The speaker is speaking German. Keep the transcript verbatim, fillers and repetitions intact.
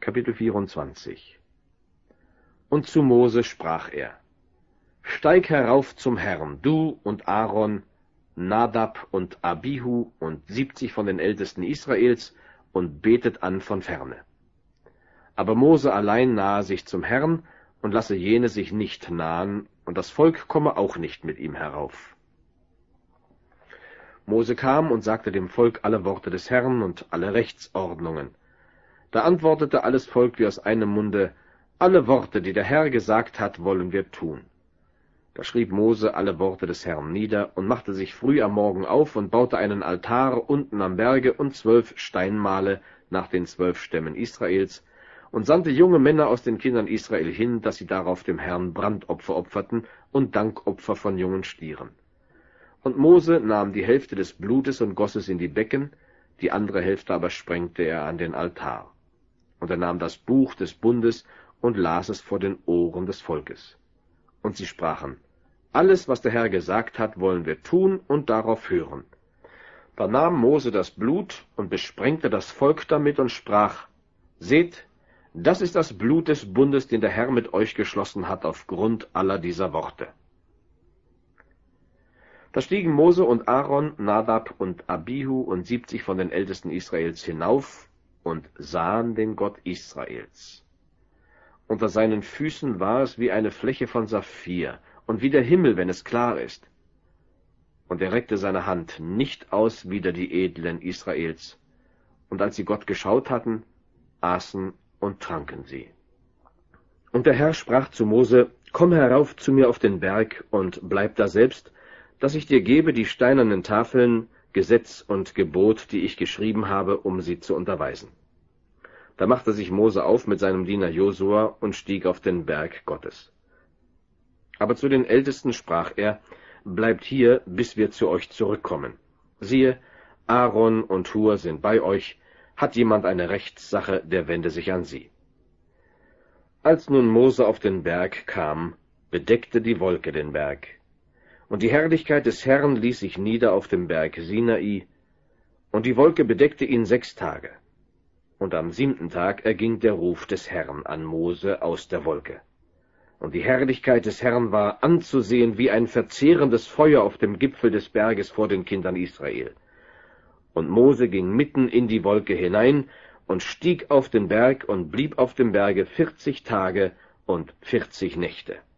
Kapitel vierundzwanzig. Und zu Mose sprach er: Steig herauf zum Herrn, du und Aaron, Nadab und Abihu und siebzig von den Ältesten Israels, und betet an von ferne. Aber Mose allein nahe sich zum Herrn, und lasse jene sich nicht nahen, und das Volk komme auch nicht mit ihm herauf. Mose kam und sagte dem Volk alle Worte des Herrn und alle Rechtsordnungen. Da antwortete alles Volk wie aus einem Munde: Alle Worte, die der Herr gesagt hat, wollen wir tun. Da schrieb Mose alle Worte des Herrn nieder und machte sich früh am Morgen auf und baute einen Altar unten am Berge und zwölf Steinmale nach den zwölf Stämmen Israels und sandte junge Männer aus den Kindern Israel hin, dass sie darauf dem Herrn Brandopfer opferten und Dankopfer von jungen Stieren. Und Mose nahm die Hälfte des Blutes und goss es in die Becken, die andere Hälfte aber sprengte er an den Altar. Und er nahm das Buch des Bundes und las es vor den Ohren des Volkes. Und sie sprachen: Alles, was der Herr gesagt hat, wollen wir tun und darauf hören. Da nahm Mose das Blut und besprengte das Volk damit und sprach: Seht, das ist das Blut des Bundes, den der Herr mit euch geschlossen hat aufgrund aller dieser Worte. Da stiegen Mose und Aaron, Nadab und Abihu und siebzig von den Ältesten Israels hinauf und sahen den Gott Israels. Unter seinen Füßen war es wie eine Fläche von Saphir und wie der Himmel, wenn es klar ist. Und er reckte seine Hand nicht aus wider die Edlen Israels. Und als sie Gott geschaut hatten, aßen und tranken sie. Und der Herr sprach zu Mose: Komm herauf zu mir auf den Berg und bleib da selbst, dass ich dir gebe die steinernen Tafeln, Gesetz und Gebot, die ich geschrieben habe, um sie zu unterweisen. Da machte sich Mose auf mit seinem Diener Josua und stieg auf den Berg Gottes. Aber zu den Ältesten sprach er: Bleibt hier, bis wir zu euch zurückkommen. Siehe, Aaron und Hur sind bei euch. Hat jemand eine Rechtssache, der wende sich an sie. Als nun Mose auf den Berg kam, bedeckte die Wolke den Berg. Und die Herrlichkeit des Herrn ließ sich nieder auf dem Berg Sinai, und die Wolke bedeckte ihn sechs Tage. Und am siebten Tag erging der Ruf des Herrn an Mose aus der Wolke. Und die Herrlichkeit des Herrn war anzusehen wie ein verzehrendes Feuer auf dem Gipfel des Berges vor den Kindern Israel. Und Mose ging mitten in die Wolke hinein und stieg auf den Berg und blieb auf dem Berge vierzig Tage und vierzig Nächte.